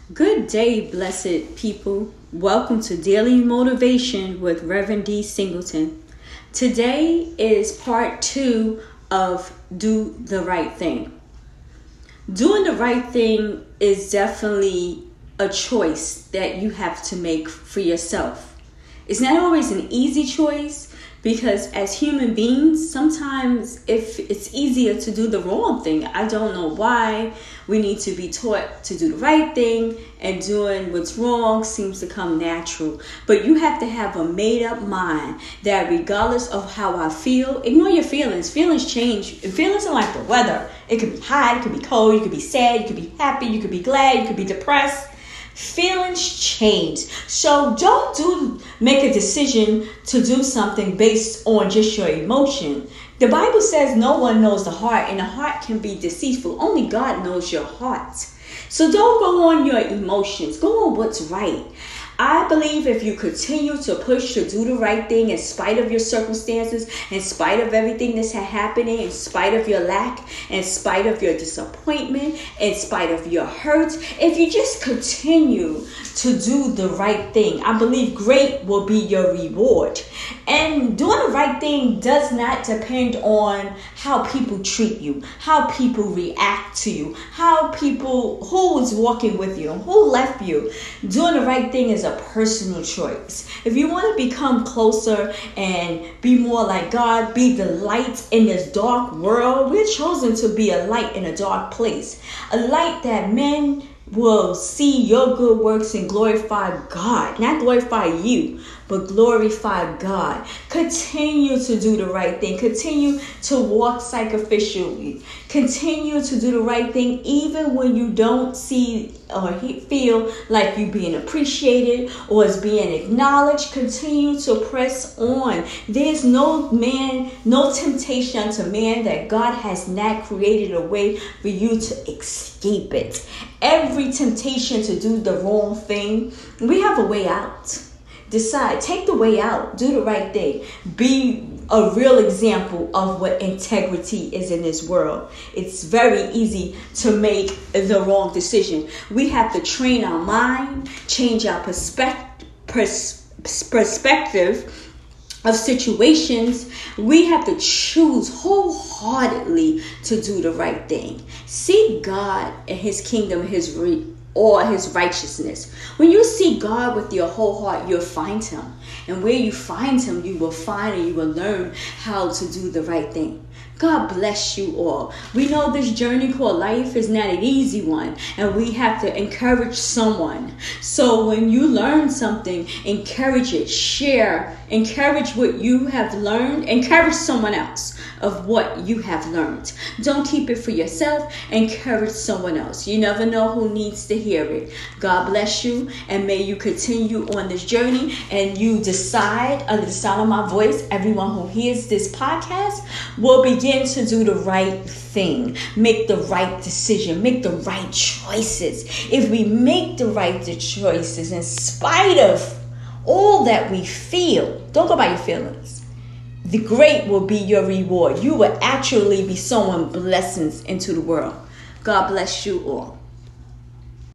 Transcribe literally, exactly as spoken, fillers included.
Good day, blessed people. Welcome to Daily Motivation with Reverend D. Singleton. Today is part two of Do the Right Thing. Doing the right thing is definitely a choice that you have to make for yourself. It's not always an easy choice because as human beings, sometimes if it's easier to do the wrong thing, I don't know why we need to be taught to do the right thing, and doing what's wrong seems to come natural. But you have to have a made up mind that regardless of how I feel, ignore your feelings. Feelings change. Feelings are like the weather. It could be hot, it could be cold, you could be sad, you could be happy, you could be glad, you could be depressed. Feelings change. So don't do make a decision to do something based on just your emotion. The Bible says no one knows the heart, and the heart can be deceitful. Only God knows your heart. So don't go on your emotions. Go on what's right. I believe if you continue to push to do the right thing in spite of your circumstances, in spite of everything that's happening, in spite of your lack, in spite of your disappointment, in spite of your hurts, if you just continue to do the right thing, I believe great will be your reward. And doing the right thing does not depend on how people treat you, how people react to you, how people, who is walking with you, who left you. Doing the right thing is a personal choice. If you want to become closer and be more like God, be the light in this dark world, we're chosen to be a light in a dark place. A light that men will see your good works and glorify God. Not glorify you, but glorify God. Continue to do the right thing. Continue to walk sacrificially. Continue to do the right thing even when you don't see or feel like you're being appreciated or is being acknowledged. Continue to press on. There's no man, no temptation unto man that God has not created a way for you to escape it. Every temptation to do the wrong thing, we have a way out. Decide, take the way out, do the right thing. Be a real example of what integrity is in this world. It's very easy to make the wrong decision. We have to train our mind, change our perspective, pers- perspective of situations. We have to choose wholeheartedly to do the right thing. Seek God and His kingdom, His re- or His righteousness. When you seek God with your whole heart, you'll find Him. And where you find Him, you will find and you will learn how to do the right thing. God bless you all. We know this journey called life is not an easy one, and we have to encourage someone. So when you learn something, encourage it, share, encourage what you have learned, encourage someone else of what you have learned. Don't keep it for yourself, encourage someone else. You never know who needs to hear it. God bless you, and may you continue on this journey, and you decide under the sound of my voice, everyone who hears this podcast will begin to do the right thing. Make the right decision. Make the right choices. If we make the right choices in spite of all that we feel, don't go by your feelings. The great will be your reward. You will actually be sowing blessings into the world. God bless you all.